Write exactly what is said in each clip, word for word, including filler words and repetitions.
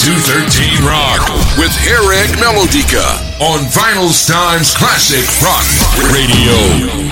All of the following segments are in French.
two thirteen Rock with Eric Melodica on Vinyl Times Classic Rock Radio.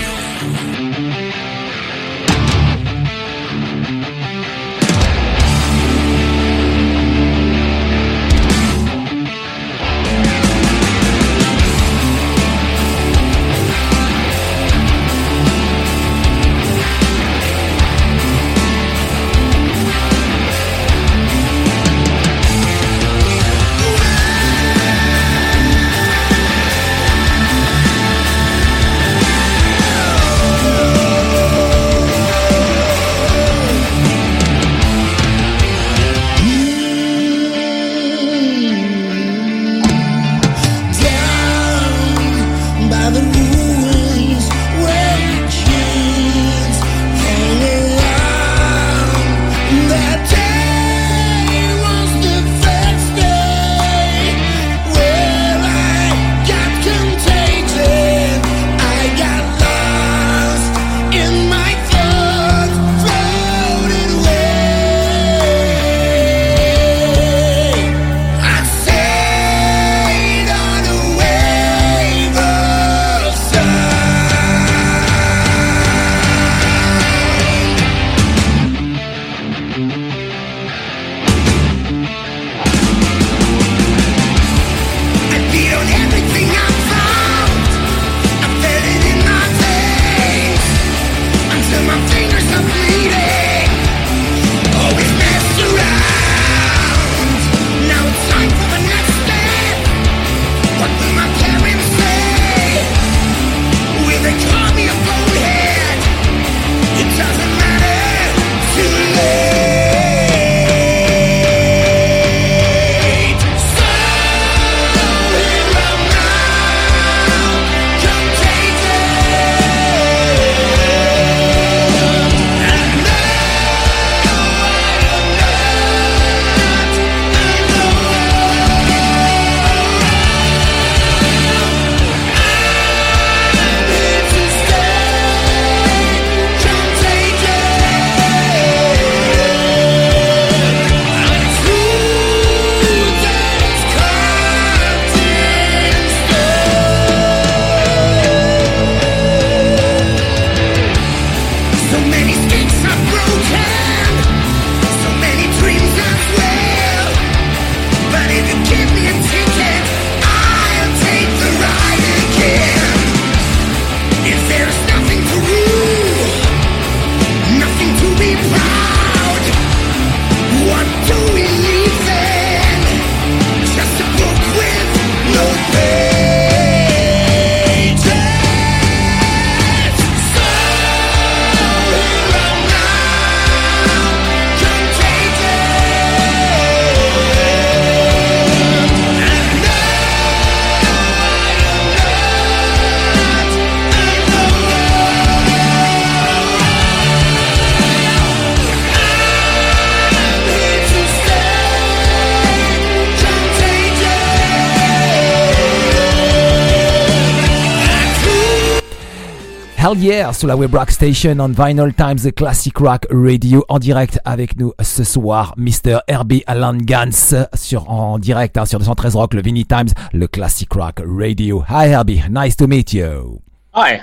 Hell yeah, sur la Web Rock Station on Vinyl Times, the Classic Rock Radio, en direct avec nous ce soir, mister Herbie Allan Gans, sur, en direct hein, sur deux cent treize Rock, le Vinyl Times, le Classic Rock Radio. Hi Herbie, nice to meet you. Hi.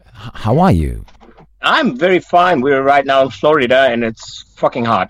How are you? I'm very fine. We're right now in Florida and it's fucking hot.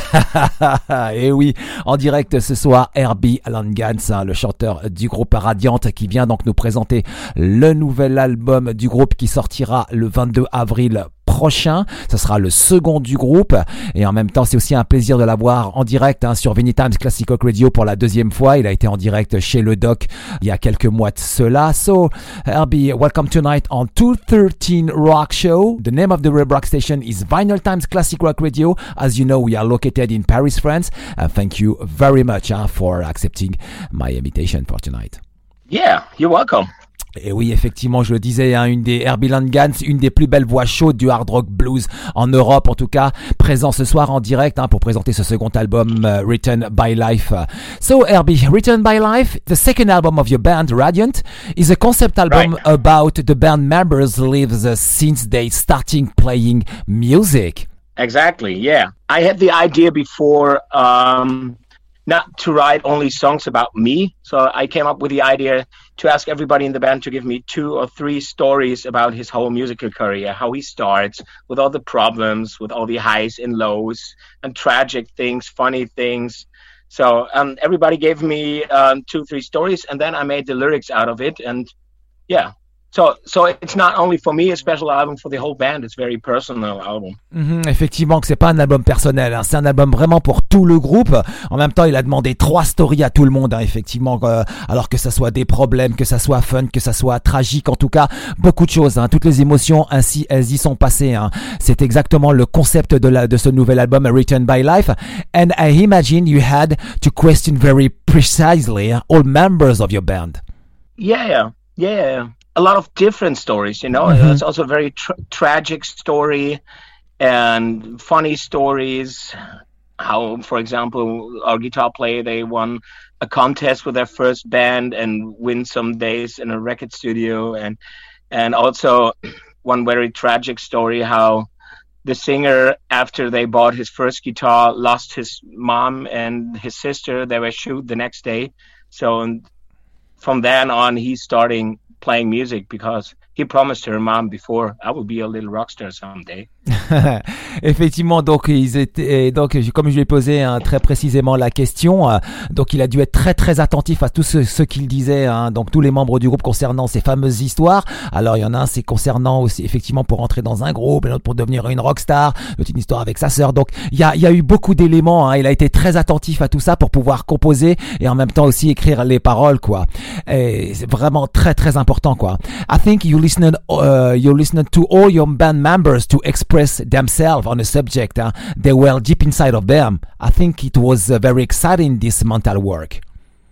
Et oui, en direct ce soir, Herbie Allan Gans, hein, le chanteur du groupe Radiant, qui vient donc nous présenter le nouvel album du groupe qui sortira le vingt-deux avril prochain. Ce sera le second du groupe et en même temps c'est aussi un plaisir de l'avoir en direct hein, sur Vinyl Times Classic Rock Radio pour la deuxième fois. Il a été en direct chez le Doc il y a quelques mois de cela. So Herbie, welcome tonight on two thirteen Rock Show. The name of the Web Rock station is Vinyl Times Classic Rock Radio. As you know, we are located in Paris, France. Uh, thank you very much uh, for accepting my invitation for tonight. Yeah, you're welcome. Et oui, effectivement, je le disais, hein, une des Herbie Allan Gans, une des plus belles voix chaudes du hard rock blues en Europe, en tout cas, présent ce soir en direct hein, pour présenter ce second album, uh, Written by Life. So, Herbie, Written by Life, the second album of your band, Radiant, is a concept album right. about the band members' lives uh, since they starting playing music. Exactly, yeah. I had the idea before um, not to write only songs about me. So I came up with the idea to ask everybody in the band to give me two or three stories about his whole musical career, how he starts, with all the problems, with all the highs and lows, and tragic things, funny things. So um, everybody gave me um, two, three stories, and then I made the lyrics out of it. And yeah. So, so it's not only for me a special album, for the whole band. It's a very personal album. Mm-hmm, effectivement, que c'est pas un album personnel, hein, c'est un album vraiment pour tout le groupe. En même temps, il a demandé trois stories à tout le monde, hein, effectivement. Euh, alors que ça soit des problèmes, que ça soit fun, que ça soit tragique, en tout cas, beaucoup de choses. Hein, toutes les émotions, ainsi, elles y sont passées. Hein. C'est exactement le concept de la de ce nouvel album, Written by Life. And I imagine you had to question very precisely all members of your band. Yeah, yeah. A lot of different stories, you know. Mm-hmm. It's also a very tra- tragic story and funny stories. How, for example, our guitar player, they won a contest with their first band and win some days in a record studio. And and also one very tragic story, how the singer, after they bought his first guitar, lost his mom and his sister. They were shot the next day. So and from then on, he's starting playing music because he promised her mom before, I will be a little rockstar someday. Effectivement, donc ils étaient, donc comme je lui ai posé hein, très précisément la question, euh, donc il a dû être très très attentif à tout ce, ce qu'il disait, hein, donc tous les membres du groupe concernant ces fameuses histoires. Alors il y en a un, c'est concernant aussi effectivement pour entrer dans un groupe, l'autre pour devenir une rockstar, l'autre une histoire avec sa sœur. Donc il y a il y a eu beaucoup d'éléments. Hein, il a été très attentif à tout ça pour pouvoir composer et en même temps aussi écrire les paroles, quoi. Et c'est vraiment très très important, quoi. I think you listened, uh, you listened to all your band members to express themselves on a subject. Huh? They were deep inside of them. I think it was uh, very exciting, this mental work.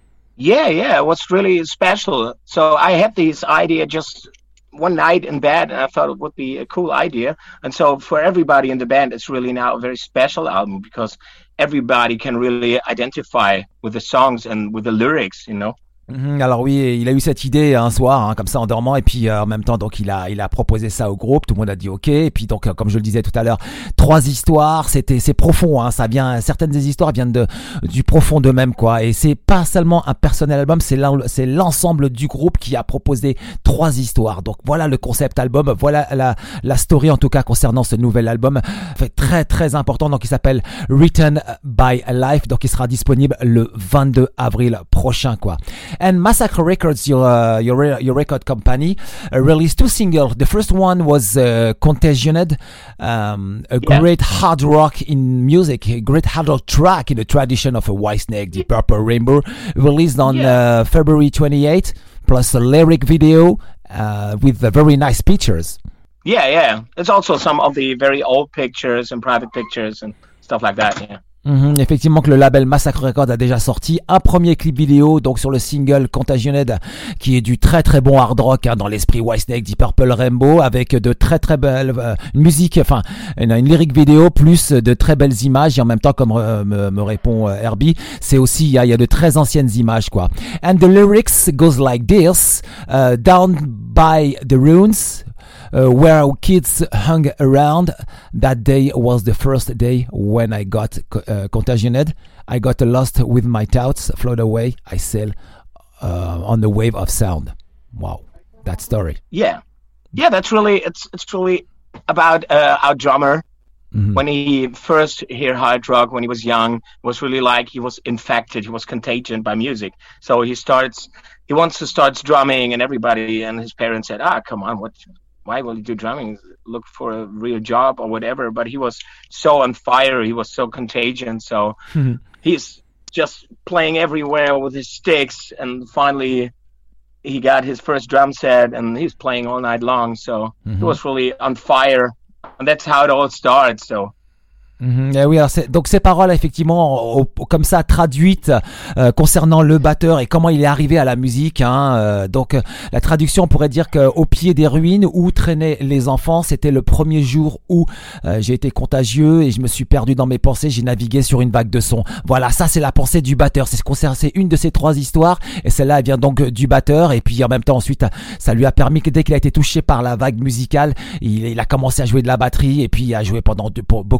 Yeah, yeah, it was really special. So I had this idea just one night in bed, and I thought it would be a cool idea. And so for everybody in the band, it's really now a very special album because everybody can really identify with the songs and with the lyrics, you know. Mmh, alors oui, il a eu cette idée un soir, hein, comme ça en dormant, et puis euh, en même temps, donc il a, il a proposé ça au groupe. Tout le monde a dit ok. Et puis donc, euh, comme je le disais tout à l'heure, trois histoires. C'était, c'est profond. Hein, ça vient, certaines des histoires viennent de du profond d'eux-mêmes, quoi. Et c'est pas seulement un personnel album, c'est c'est l'ensemble du groupe qui a proposé trois histoires. Donc voilà le concept album, voilà la la story en tout cas concernant ce nouvel album, fait très très important. Donc il s'appelle Written by Life. Donc il sera disponible le vingt-deux avril prochain, quoi. And Massacre Records, your uh, your your record company, uh, released two singles. The first one was uh, Contagioned, um, a yeah. great hard rock in music, a great hard rock track in the tradition of a Whitesnake, Deep Purple, Rainbow, released on yeah. uh, February twenty-eighth, plus a lyric video uh, with uh, very nice pictures. Yeah, yeah. It's also some of the very old pictures and private pictures and stuff like that, yeah. Mmh, effectivement que le label Massacre Records a déjà sorti un premier clip vidéo donc sur le single Contagioned qui est du très très bon hard rock hein, dans l'esprit Whitesnake, Deep Purple, Rainbow avec de très très belles euh, musique, enfin une, une lyric vidéo plus de très belles images et en même temps comme euh, me, me répond euh, Herbie, c'est aussi il y a, il y a de très anciennes images quoi. And the lyrics goes like this, uh, down by the ruins. Uh, where our kids hung around. That day was the first day when I got uh, contagioned. I got lost with my thoughts, float away. I sail uh, on the wave of sound. Wow, that story. Yeah, yeah, that's really it's it's really about uh, our drummer. Mm-hmm. When he first heard hard rock when he was young, it was really like he was infected. He was contagious by music. So he starts. He wants to start drumming, and everybody and his parents said, "Ah, come on, what?" Why will you do drumming? Look for a real job or whatever. But he was so on fire. He was so contagious. So mm-hmm. he's just playing everywhere with his sticks. And finally, he got his first drum set and he's playing all night long. So mm-hmm. he was really on fire. And that's how it all starts. So. Mmh, oui, alors c'est, donc ces paroles effectivement au, au, comme ça traduites euh, concernant le batteur et comment il est arrivé à la musique. Hein, euh, donc euh, la traduction on pourrait dire qu'au pied des ruines où traînaient les enfants, c'était le premier jour où euh, j'ai été contagieux et je me suis perdu dans mes pensées. J'ai navigué sur une vague de son. Voilà, ça c'est la pensée du batteur. C'est ce qu'on c'est une de ces trois histoires et celle-là elle vient donc du batteur et puis en même temps ensuite ça lui a permis que dès qu'il a été touché par la vague musicale, il, il a commencé à jouer de la batterie et puis il a joué pendant de, pour beaucoup beaucoup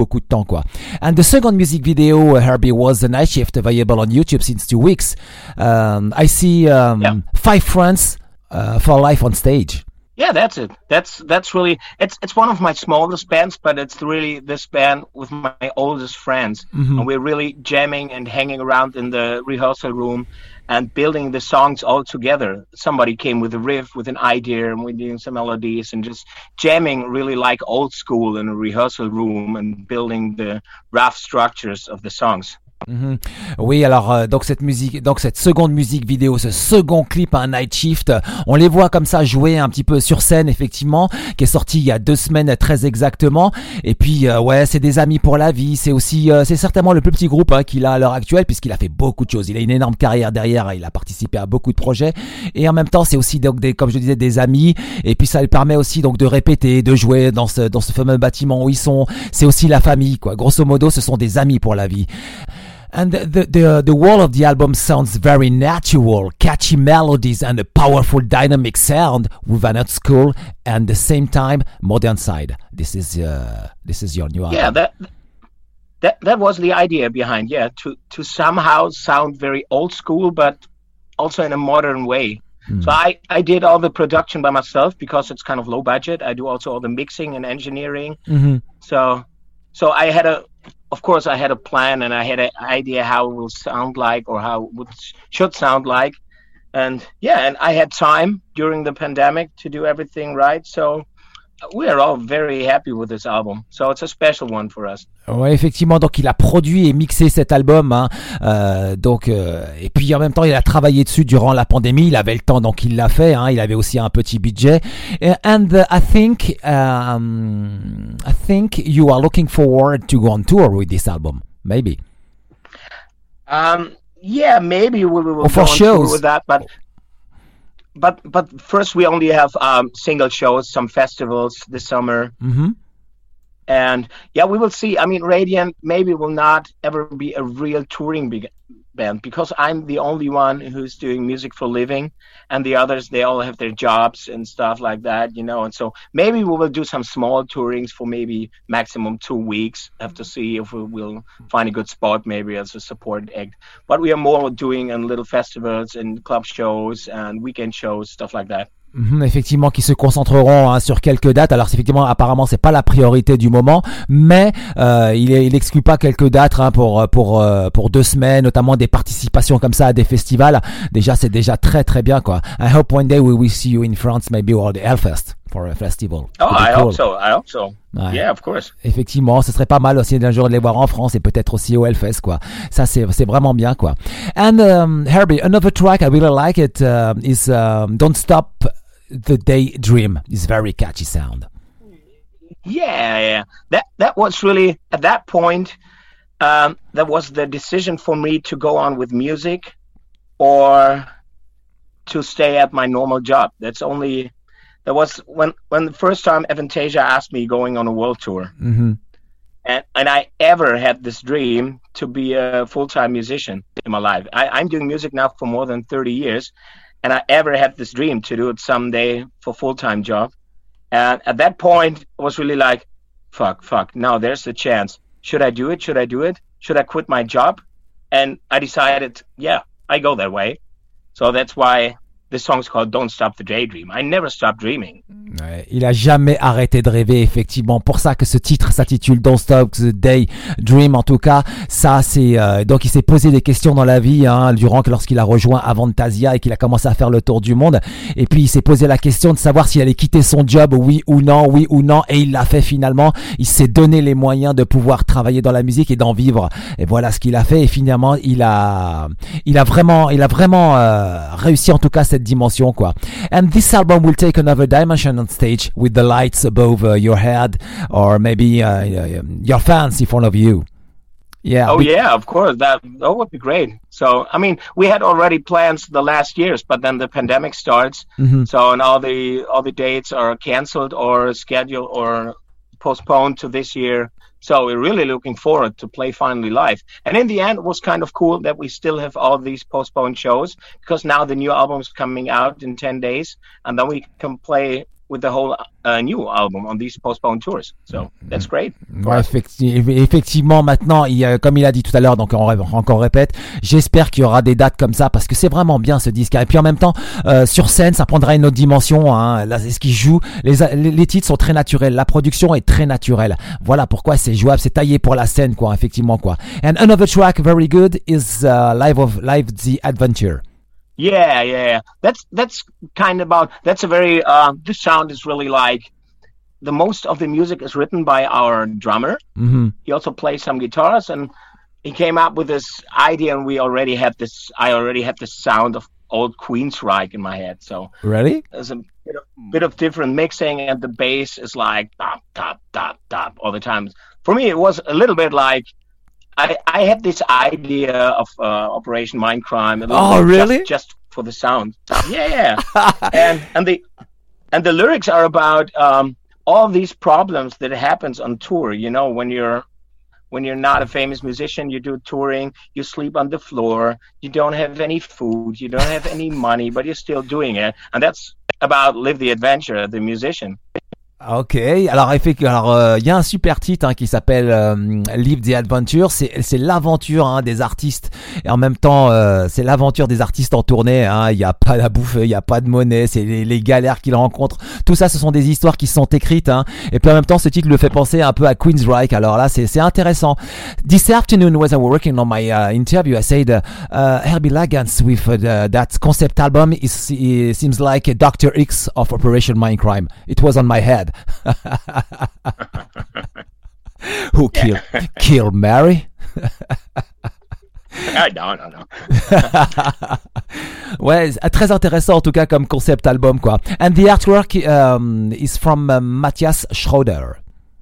beaucoup de temps, quoi. And the second music video, uh, Herbie, was The Night Shift, available on YouTube since two weeks. Um, I see um, yeah. five friends uh, for life on stage. Yeah, that's it. That's that's really it's it's one of my smallest bands, but it's really this band with my oldest friends, mm-hmm. and we're really jamming and hanging around in the rehearsal room and building the songs all together. Somebody came with a riff, with an idea, and we're doing some melodies and just jamming really like old school in a rehearsal room and building the rough structures of the songs. Mm-hmm. Oui, alors euh, donc cette musique, donc cette seconde musique vidéo, ce second clip, un Night Shift, on les voit comme ça jouer un petit peu sur scène, effectivement, qui est sorti il y a deux semaines très exactement. Et puis euh, ouais, c'est des amis pour la vie. C'est aussi, euh, c'est certainement le plus petit groupe hein, qu'il a à l'heure actuelle, puisqu'il a fait beaucoup de choses. Il a une énorme carrière derrière. Il a participé à beaucoup de projets. Et en même temps, c'est aussi donc des, comme je disais, des amis. Et puis ça lui permet aussi donc de répéter, de jouer dans ce dans ce fameux bâtiment où ils sont. C'est aussi la famille, quoi. Grosso modo, ce sont des amis pour la vie. And the, the, the, the whole of the album sounds very natural, catchy melodies and a powerful dynamic sound with an old school and the same time modern side. This is uh, this is your new album. Yeah, that that that was the idea behind. Yeah, to to somehow sound very old school, but also in a modern way. Mm. So I I did all the production by myself because it's kind of low budget. I do also all the mixing and engineering. Mm-hmm. So so I had a Of course, I had a plan and I had an idea how it will sound like or how it would, should sound like. And yeah, and I had time during the pandemic to do everything right. So we are all very happy with this album. So it's a special one for us. Ouais, effectivement. Donc, il a produit et mixé cet album. Hein. Euh, donc, euh, et puis en même temps, il a travaillé dessus durant la pandémie. Il avait le temps, donc il l'a fait. Hein. Il avait aussi un petit budget. And uh, I think, um, I think you are looking forward to go on tour with this album. Maybe. Um. Yeah, maybe we will or go for on shows. tour with that, but. But but first we only have um, single shows, some festivals this summer. Mm-hmm. And yeah, we will see. I mean, Radiant maybe will not ever be a real touring big band because I'm the only one who's doing music for a living, and the others, they all have their jobs and stuff like that, you know. And so maybe we will do some small tourings for maybe maximum two weeks. Have to see if we will find a good spot, maybe as a support act. But we are more doing in little festivals and club shows and weekend shows, stuff like that. Mmh, effectivement, qui se concentreront hein, sur quelques dates. Alors, effectivement, apparemment, c'est pas la priorité du moment, mais euh, il, il exclut pas quelques dates hein, pour pour pour deux semaines, notamment des participations comme ça à des festivals. Déjà, c'est déjà très très bien quoi. I hope one day we will see you in France, maybe or the Hellfest for a festival. Oh, I cool. hope so. I hope so. Ouais. Yeah, of course. Effectivement, ce serait pas mal aussi d'un jour de les voir en France et peut-être aussi au Hellfest quoi. Ça c'est c'est vraiment bien quoi. And um, Herbie, another track I really like it uh, is um, Don't Stop the Daydream. Is very catchy sound. Yeah, yeah. That that was really at that point. Um, that was the decision for me to go on with music, or to stay at my normal job. That's only. That was when when the first time Avantasia asked me going on a world tour, mm-hmm. and and I ever had this dream to be a full-time musician in my life. I, I'm doing music now for more than thirty years. And I ever had this dream to do it someday for full-time job. And at that point, I was really like, fuck, fuck, now there's the chance. Should I do it? Should I do it? Should I quit my job? And I decided, yeah, I go that way. So that's why this song's called Don't Stop the Daydream. I never stop dreaming. Ouais, il a jamais arrêté de rêver, effectivement. Pour ça que ce titre s'intitule Don't Stop the Daydream. En tout cas, ça c'est euh, donc il s'est posé des questions dans la vie hein, durant lorsqu'il a rejoint Avantasia et qu'il a commencé à faire le tour du monde. Et puis il s'est posé la question de savoir s'il allait quitter son job, oui ou non, oui ou non. Et il l'a fait finalement. Il s'est donné les moyens de pouvoir travailler dans la musique et d'en vivre. Et voilà ce qu'il a fait. Et finalement, il a, il a vraiment, il a vraiment euh, réussi en tout cas cette dimension quoi. And this album will take another dimension on stage with the lights above uh, your head, or maybe uh, your fans in front of you. Yeah. Oh yeah, of course. That that would be great. So I mean, we had already plans the last years, but then the pandemic starts. Mm-hmm. So and all the all the dates are canceled or scheduled or postponed to this year. So we're really looking forward to play finally live. And in the end, it was kind of cool that we still have all these postponed shows because now the new album is coming out in ten days, and then we can play with the whole uh, new album on these postponed tours. So that's great. Ouais, effecti- effectivement, maintenant, il, euh, comme il a dit tout à l'heure, donc on ré- encore répète, j'espère qu'il y aura des dates comme ça parce que c'est vraiment bien ce disque. Et puis en même temps, euh, sur scène, ça prendra une autre dimension. Hein. Là, c'est ce qu'il joue. Les, les, les titres sont très naturels. La production est très naturelle. Voilà pourquoi c'est jouable, c'est taillé pour la scène, quoi. Effectivement, quoi. And another track very good is uh, Live of Live the Adventure. Yeah, yeah, that's that's kind of about. That's a very. Uh, the sound is really like. The most of the music is written by our drummer. Mm-hmm. He also plays some guitars, and he came up with this idea, and we already had this. I already had this sound of old Queensryche in my head. So really, there's a bit of, bit of different mixing, and the bass is like dop dop dop dop all the time. For me, it was a little bit like. I, I had this idea of uh, Operation Mindcrime. Oh, really? Just, just for the sound. Yeah, yeah. and and the and the lyrics are about um, all these problems that happens on tour. You know, when you're when you're not a famous musician, you do touring, you sleep on the floor, you don't have any food, you don't have any money, but you're still doing it. And that's about Live the Adventure, the musician. Ok, alors effectivement, alors il euh, y a un super titre hein, qui s'appelle euh, Live the Adventure. C'est c'est l'aventure hein, des artistes et en même temps euh, c'est l'aventure des artistes en tournée. Hein. Il y a pas la bouffe, il y a pas de monnaie, c'est les, les galères qu'ils rencontrent. Tout ça, ce sont des histoires qui sont écrites. Hein. Et puis en même temps, ce titre le fait penser un peu à Queensryche. Alors là, c'est c'est intéressant. This afternoon, when I was working on my uh, interview, I said uh, uh, Herbie Lagans with uh, that concept album is it seems like a Doctor X of Operation Mindcrime. It was on my head. Who killed killed Mary? Ah, non, non, non. Ouais, très intéressant en tout cas comme concept album quoi. And the artwork um, is from uh, Matthias Schroeder.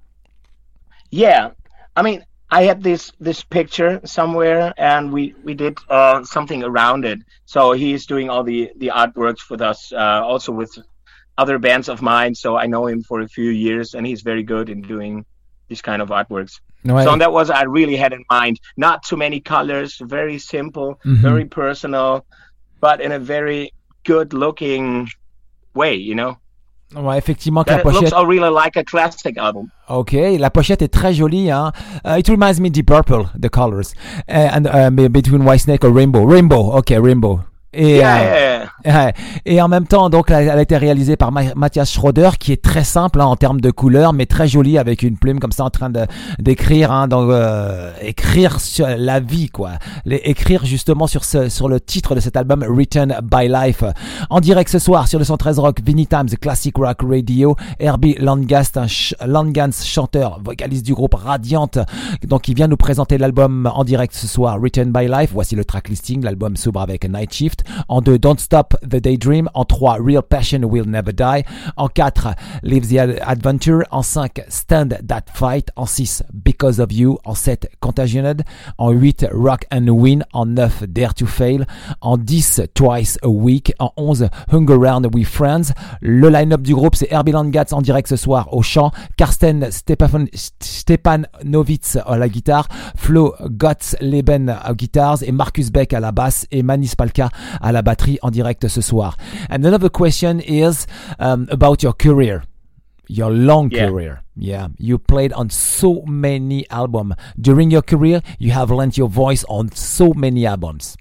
Yeah, I mean, I had this this picture somewhere, and we we did uh, something around it. So he's doing all the the artworks with us, uh, also with other bands of mine, so I know him for a few years, and he's very good in doing these kind of artworks. Ouais. So that was I really had in mind. Not too many colors, very simple, mm-hmm. very personal, but in a very good-looking way, you know. Ouais, effectivement, que that la pochette. Looks really like a classic album. Ok, la pochette est très jolie. Hein. Uh, it reminds me Deep Purple, the colors, uh, and uh, between Whitesnake or Rainbow. Rainbow, ok, Rainbow. Et, yeah, euh, yeah. et en même temps, donc, elle a été réalisée par Ma- Matthias Schroeder, qui est très simple hein, en termes de couleurs, mais très jolie avec une plume comme ça en train de d'écrire, hein, donc euh, écrire sur la vie, quoi. Les, écrire justement sur ce sur le titre de cet album, Written by Life. En direct ce soir sur le cent treize Rock, Vinny Times Classic Rock Radio, Herbie Landgast, un ch- Landgans, chanteur, vocaliste du groupe Radiant, donc il vient nous présenter l'album en direct ce soir, Written by Life. Voici le track listing, l'album s'ouvre avec Night Shift. En deux, Don't Stop the Daydream. En trois, Real Passion Will Never Die. En quatre, Live the Adventure. En cinq, Stand That Fight. En six, Because of You. En sept, Contagioned. En huit, Rock and Win. En neuf, Dare to Fail. En dix, Twice a Week. En onze, Hunger Round with Friends. Le line-up du groupe, c'est Herbie Landgats en direct ce soir au chant, Karsten Stepafon- Stepanovitz à la guitare, Flo Gottleben aux guitars et Marcus Beck à la basse et Manis Palka à la batterie en direct ce soir. And another question is um, about your career, your long yeah. career. Yeah, you played on so many albums. During your career, you have lent your voice on so many albums.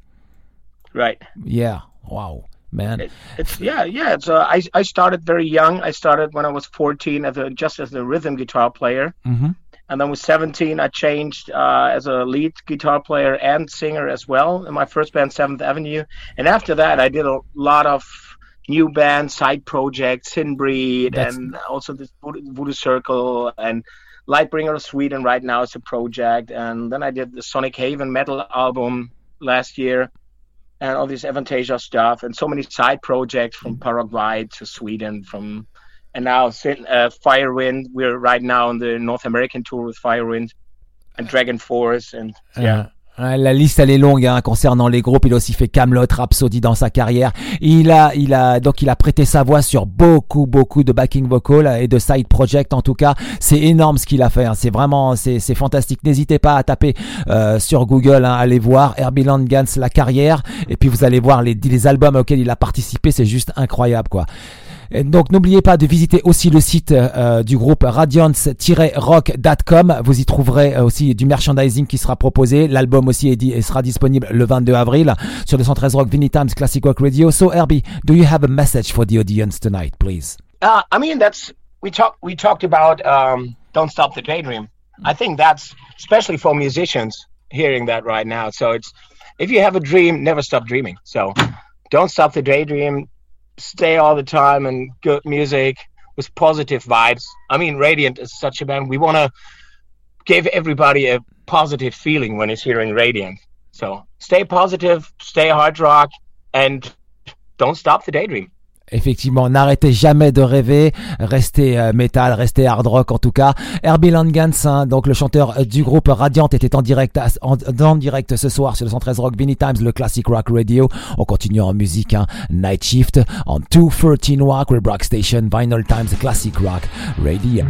Right. Yeah. Wow, man. It, it's yeah, yeah. It's uh, I I started very young. I started when I was fourteen as a just as a rhythm guitar player. Mm-hmm. And then with seventeen, I changed uh, as a lead guitar player and singer as well in my first band, Seventh Avenue. And after that, I did a lot of new bands, side projects, Sin Breed, That's... and also this Voodoo, Voodoo Circle and Lightbringer of Sweden right now is a project. And then I did the Sonic Haven metal album last year and all this Avantasia stuff and so many side projects from Paraguay to Sweden, from... And now, uh, Firewind, we're right now on the North American tour with Firewind and Dragon Force. And, yeah. Euh, la liste, elle est longue, hein, concernant les groupes. Il a aussi fait Camelot, Rhapsody dans sa carrière. Il a, il a, donc, il a prêté sa voix sur beaucoup, beaucoup de backing vocal et de side project. En tout cas, c'est énorme ce qu'il a fait, hein. C'est vraiment, c'est, c'est fantastique. N'hésitez pas à taper, euh, sur Google, hein, allez voir Herbie Landgans, la carrière. Et puis, vous allez voir les, les albums auxquels il a participé. C'est juste incroyable, quoi. Et donc n'oubliez pas de visiter aussi le site euh, du groupe radiance tiret rock point com. Vous y trouverez aussi du merchandising qui sera proposé. L'album aussi est dit, et sera disponible le vingt-deux avril sur deux cent treize Rock, Vinny Times, Classic Rock Radio. So Herbie, do you have a message for the audience tonight, please? Uh, I mean, that's we talked we talked about um, Don't Stop the Daydream. I think that's especially for musicians hearing that right now. So it's if you have a dream, never stop dreaming. So don't stop the daydream. Stay all the time and good music with positive vibes. I mean, Radiant is such a band. We want to give everybody a positive feeling when it's hearing Radiant. So stay positive, stay hard rock, and don't stop the daydream. Effectivement, n'arrêtez jamais de rêver, restez euh, métal, restez hard rock en tout cas. Herbie Langhans, hein, donc le chanteur du groupe Radiant, était en direct, en, en direct ce soir sur le cent treize Rock, Vinny Times, le Classic Rock Radio. On continue en musique, hein, Night Shift, en deux cent treize Rock, Rock Station, Vinyl Times, Classic Rock Radio.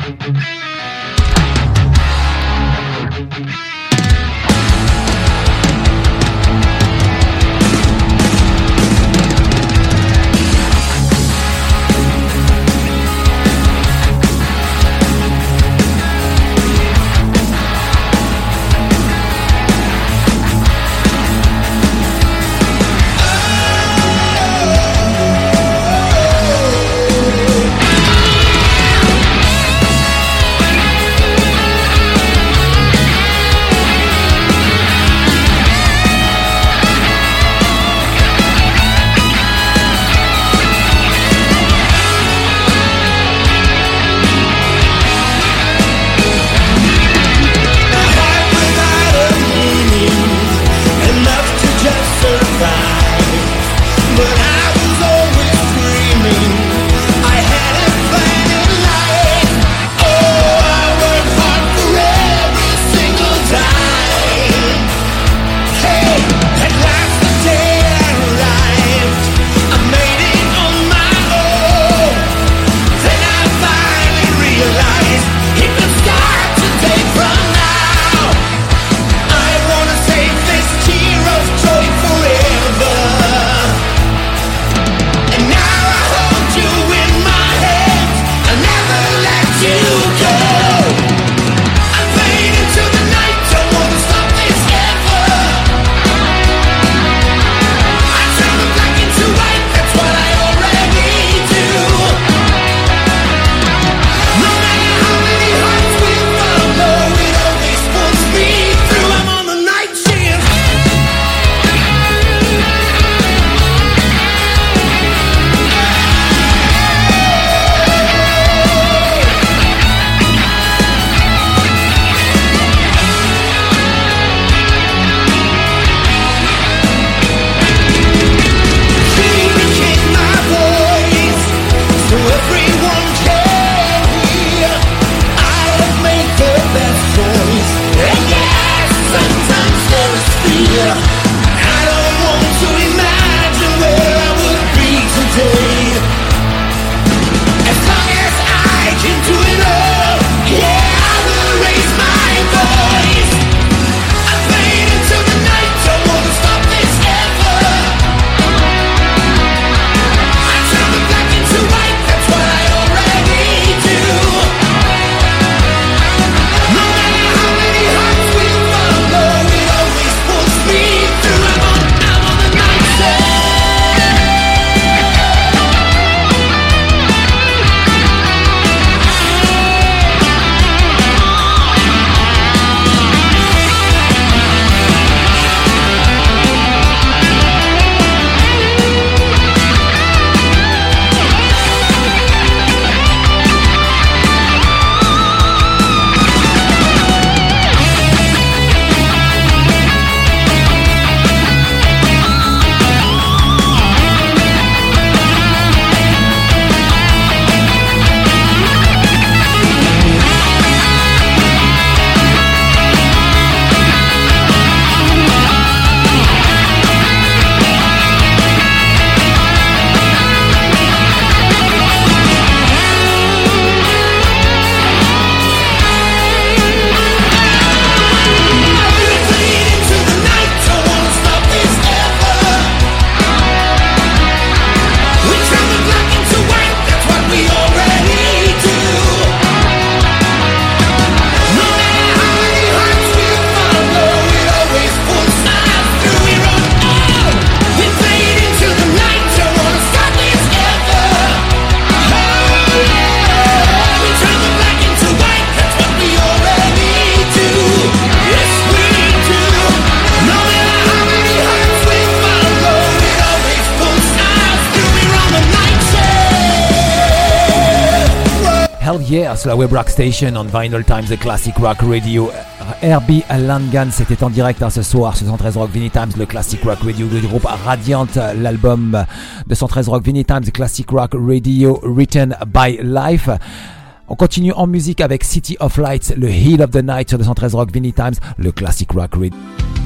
Hell Yeah sur la Web Rock Station on Vinyl Times, The Classic Rock Radio. Herbie Langan, c'était en direct hein, ce soir sur cent treize Rock Vinyl Times, le Classic Rock Radio du groupe Radiant, l'album de cent treize Rock Vinyl Times, The Classic Rock Radio Written by Life. On continue en musique avec City of Lights, le Heat of the Night sur cent treize Rock Vinyl Times, le Classic Rock Radio.